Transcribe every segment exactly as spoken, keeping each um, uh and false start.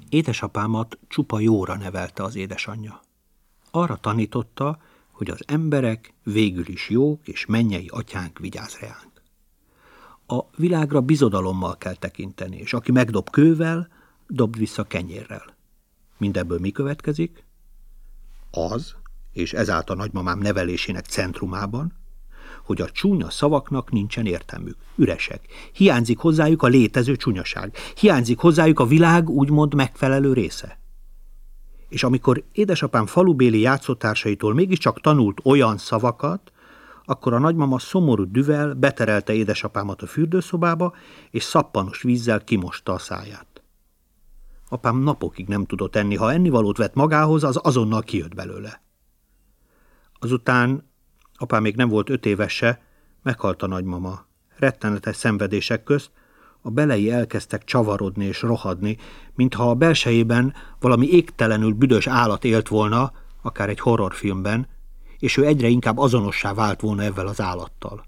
Édesapámat csupa jóra nevelte az édesanyja. Arra tanította, hogy az emberek végül is jók, és mennyei atyánk vigyáz reánk. A világra bizodalommal kell tekinteni, és aki megdob kővel, dobd vissza kenyérrel. Mindebből mi következik? Az, és ezáltal nagymamám nevelésének centrumában, hogy a csúnya szavaknak nincsen értelmük, üresek. Hiányzik hozzájuk a létező csúnyaság. Hiányzik hozzájuk a világ úgymond megfelelő része. És amikor édesapám falubéli játszótársaitól mégiscsak tanult olyan szavakat, akkor a nagymama szomorú düvel beterelte édesapámat a fürdőszobába, és szappanos vízzel kimosta a száját. Apám napokig nem tudott enni, ha ennivalót vett magához, az azonnal kijött belőle. Azután, apám még nem volt öt éves se, meghalt a nagymama. Rettenetes szenvedések közt a belei elkezdtek csavarodni és rohadni, mintha a belsejében valami égtelenül büdös állat élt volna, akár egy horrorfilmben, és ő egyre inkább azonossá vált volna ezzel az állattal.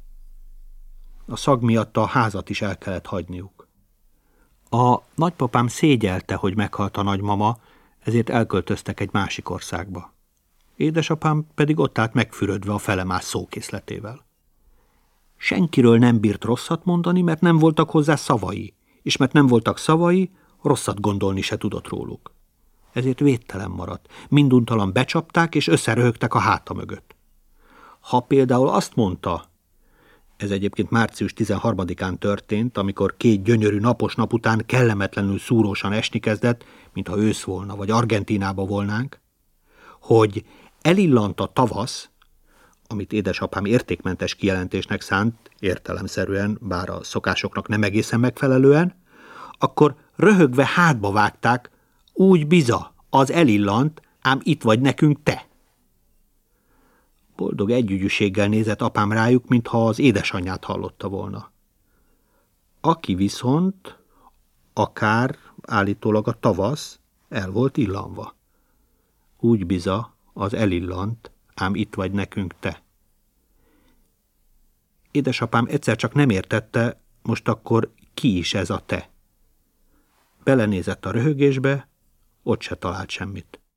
A szag miatt a házat is el kellett hagyniuk. A nagypapám szégyelte, hogy meghalt a nagymama, ezért elköltöztek egy másik országba. Édesapám pedig ott állt megfürödve a felemás szókészletével. Senkiről nem bírt rosszat mondani, mert nem voltak hozzá szavai, és mert nem voltak szavai, rosszat gondolni se tudott róluk. Ezért védtelen maradt, minduntalan becsapták és összeröhögtek a háta mögött. Ha például azt mondta, ez egyébként március tizenharmadikán történt, amikor két gyönyörű napos nap után kellemetlenül szúrósan esni kezdett, mintha ősz volna, vagy Argentínába volnánk, hogy elillant a tavasz, amit édesapám értékmentes kijelentésnek szánt, értelemszerűen, bár a szokásoknak nem egészen megfelelően, akkor röhögve hátba vágták, úgy biza, az elillant, ám itt vagy nekünk te. Boldog együgyűséggel nézett apám rájuk, mintha az édesanyját hallotta volna. Aki viszont, akár állítólag a tavasz, el volt illanva. Úgy biza, az elillant, ám itt vagy nekünk te. Édesapám egyszer csak nem értette, most akkor ki is ez a te. Belenézett a röhögésbe, ott se talált semmit.